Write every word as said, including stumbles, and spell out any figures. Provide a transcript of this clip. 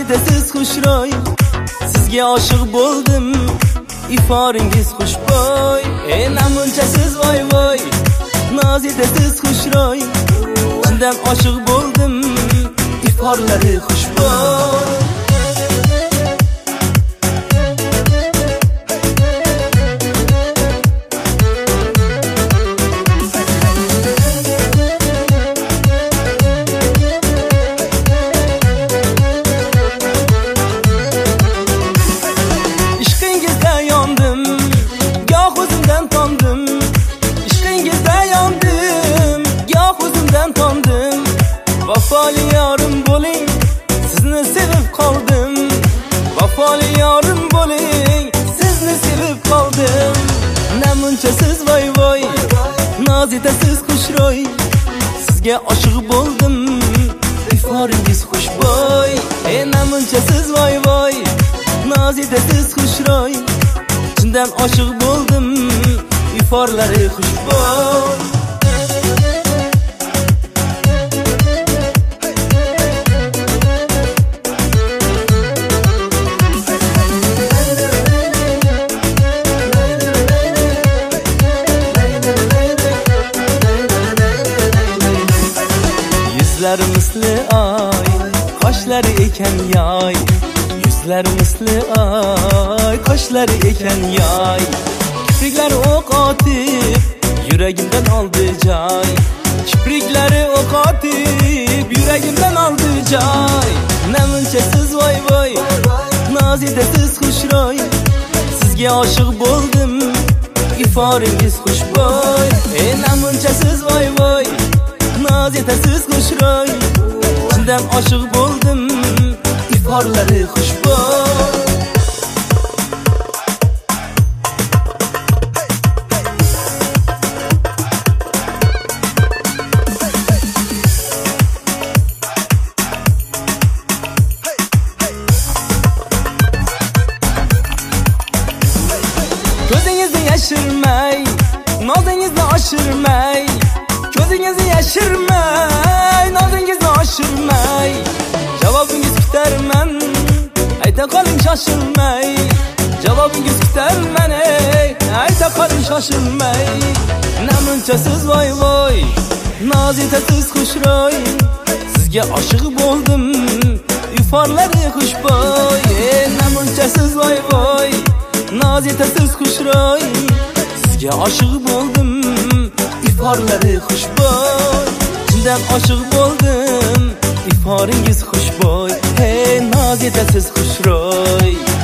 nozidasiz xushro'y, sizga oshiq bo'ldim, iforingiz xushbo'y. Ey namunchasiz voy voy, nozidasiz xushro'y, chindan oshiq bo'ldim, iforlari xushbo'y. Vafoli yorim bo'ling, sizni sevib qoldim. Vafoli yorim bo'ling, sizni sevib qoldim. Namunchasiz voy voy, nozidasiz xushro'y, sizga oshiq bo'ldim, iforingiz xushbo'y. Ey namunchasiz voy voy, nozidasiz xushro'y, chindan oshiq bo'ldim, iforlari xushbo'y. Yuzlar misli ay, qoshlari ekan yoy. Yuzlar misli ay, qoshlari ekan yoy. Kipriklari o'q otib, yuragimdan oldi joy. Kipriklari o'q otib, yuragimdan oldi joy. Namunchasiz voy voy, nozidasiz xushro'y, sizga oshiq bo'ldim, iforingiz xushbo'y. Ey namunchasiz voy voy, nozidasiz xushro'y, chindan oshiq bo'ldim, iforlari xushbo'y. Ko'zingizni yashirmay, nozingizni oshirmay, ko'zingizni yashirmay, nozingizni oshirmay, javobingiz kutarman, ayta qoling shoshilmay. Javobingiz kutarman, ayta qoling shoshilmay. Namunchasiz voy voy, nozidasiz xushro'y, sizga oshiq bo'ldim, iforlari xushbo'y. Namunchasiz voy voy, nozidasiz xushro'y, sizga oshiq bo'ldim, iforlari xushbo'y. Chindan oshiq bo'ldim, iforingiz xushbo'y. Hey nozidasiz xushro'y.